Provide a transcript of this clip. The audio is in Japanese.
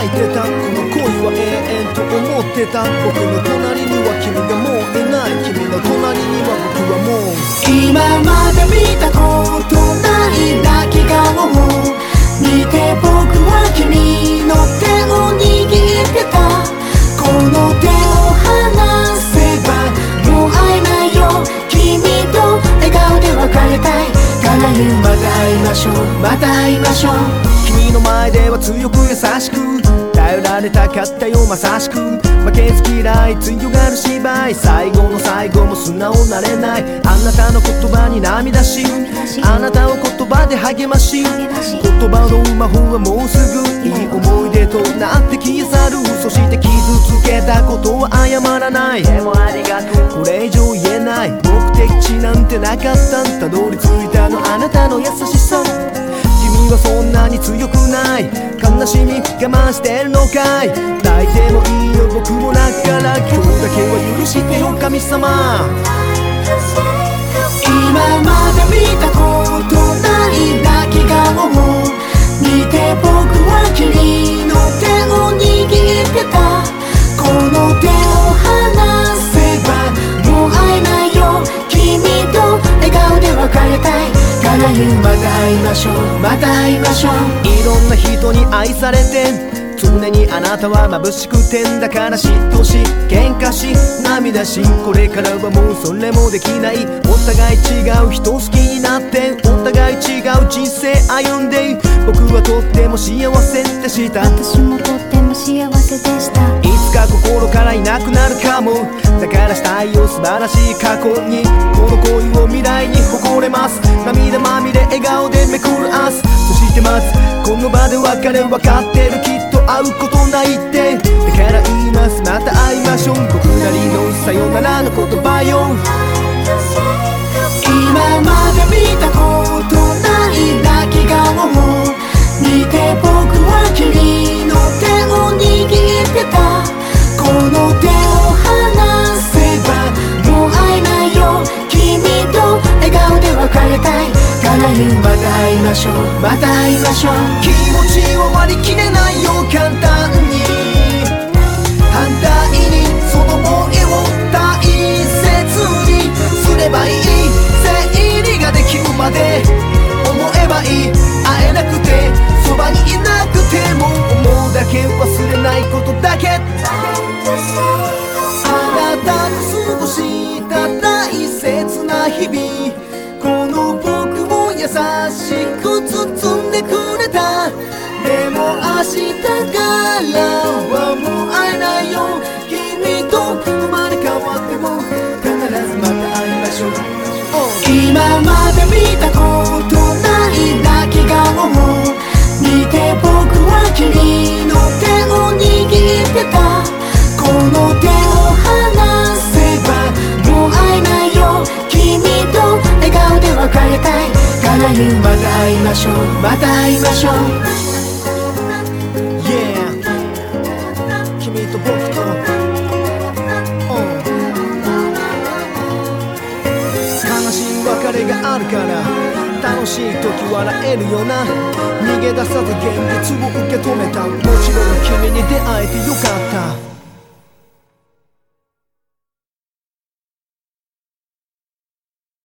いてたこの恋は永遠と思ってた僕の隣には君がもういない君の隣には僕はもう今まで見たことない泣き顔を見て僕は君の手を握ってたこの手を離せばもう会えないよ君と笑顔で別れたいから言うまた会いましょうまた会いましょう君の前では強く優しく頼られたかったよまさしく負けず嫌い強がる芝居最後の最後も素直なれないあなたの言葉に涙しあなたを言葉で励まし言葉の魔法はもうすぐいい思い出となって消え去るそして傷つけたことは謝らないでもありがとうこれ以上言えない目的地なんてなかったたどり着いたのあなたの優しさ君はそんなに強くない悲しみ我慢してるのかい泣いてもいいよ僕も泣くから今日だけは許してよ神様今まで見たことない泣き顔を見て僕は君の手を握ってたこの手を離せばもう会えないよ君と笑顔で別れたいから言うまた会いましょうまた会いましょういろんな人に愛されて常にあなたは眩しくてだから嫉妬し喧嘩し涙しこれからはもうそれもできないお互い違う人好きになってお互い違う人生歩んで僕はとっても幸せでした私もとっても幸せでしたいつか心からいなくなるかもだからしたいよ素晴らしい過去にこの恋を未来に誇れます涙まみれ笑顔でめくる明日そして待つこの場で別れ分かってるきっと会うことないってだから言いますまた会いましょう僕なりのさよならの言葉よ今まで見たことない泣き顔を見て僕は君の手を握ってたこの手を離せばもう会えないよ君と笑顔で別れたいから言うまた会いましょうまた会いましょう気持ちを割り切れないよ簡単に反対にその想いを大切にすればいい整理ができるまで思えばいい会えなくてそばにいなくても思うだけ忘れないことだけあなたと過ごした大切な日々この僕を優しく包んでくれたでも明日からはもう会えないよ君と生まれ変わっても必ずまた会いましょう今まで見たことない泣き顔を見て僕は君の手を握ってたこの手を離せばもう会えないよ君と笑顔で別れたいから言うまた会いましょうまた会いましょう Yeah 君と僕と悲しい別れがあるから楽しい時笑えるよな逃げ出さず現実を受け止めたもちろん君に出会えてよかった